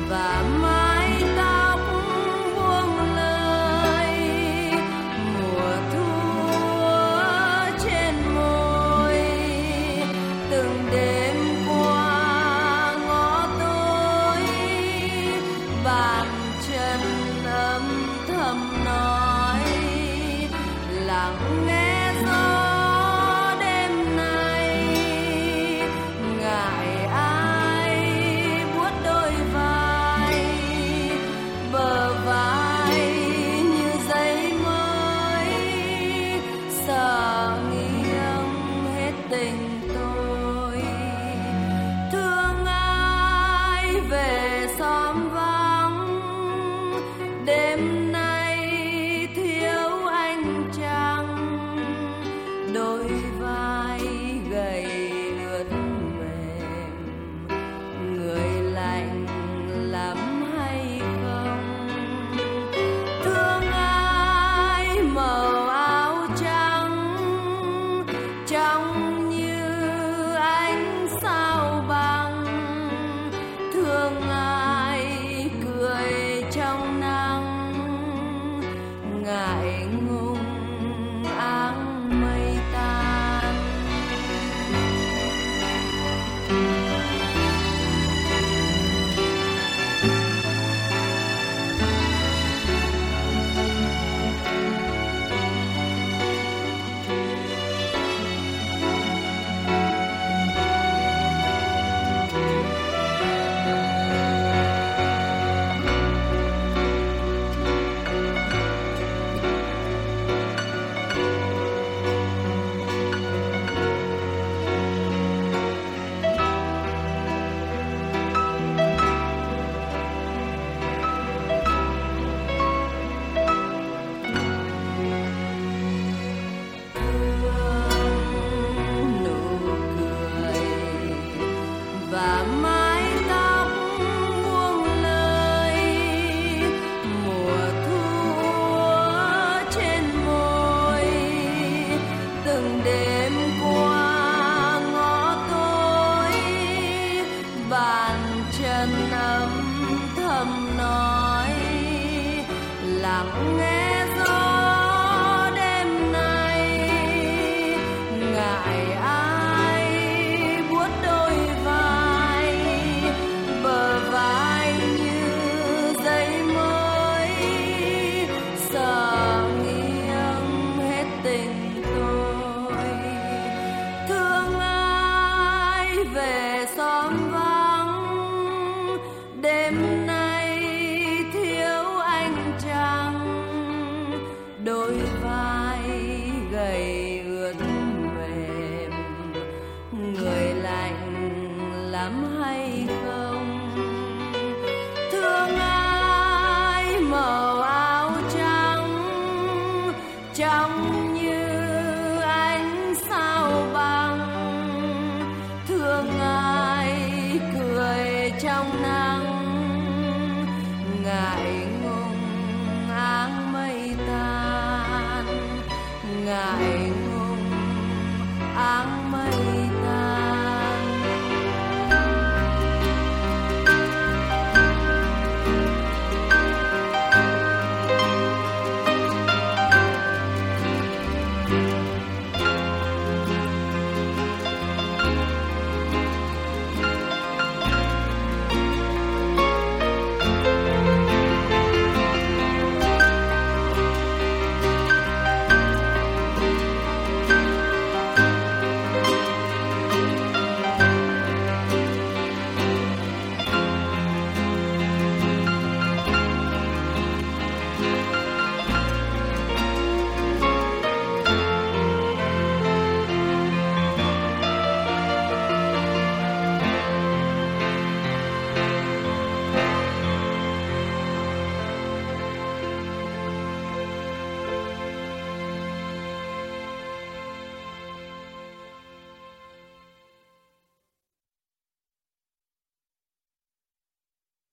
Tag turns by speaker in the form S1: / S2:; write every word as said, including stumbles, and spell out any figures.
S1: và mái tóc buông lời, mùa thu trên môi, từng đêm qua ngõ tối, bàn chân âm thầm nói lặng nghe gió đêm nay, ngại ai buốt đôi vai, bờ vai như giấy mới, sợ nghiêng hết tình tôi, thương ai về xóm vắng, đêm nay thiếu anh chăng, đôi vai gầy ướt mềm, người lạnh lắm hay không, thương ai màu áo trắng, trông như ánh sao băng, thương ai cười trong nắng, ngại ngùng áng mây tan. Nụ cười và mái tóc buông lời, mùa thu trên môi, từng đêm qua ngõ tối, bàn chân âm thầm nói lặng nghe